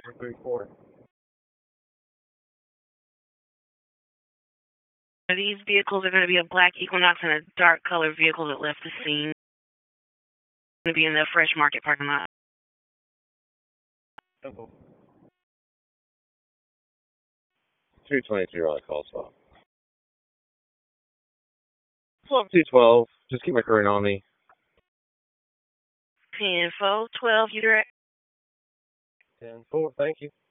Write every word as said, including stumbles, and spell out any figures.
three four. These vehicles are going to be a black Equinox and a dark color vehicle that left the scene. Going to be in the Fresh Market parking lot. two twenty-two on the call spot. twelve two twelve. Just keep my current on me. ten four, twelve, you direct? ten four, thank you.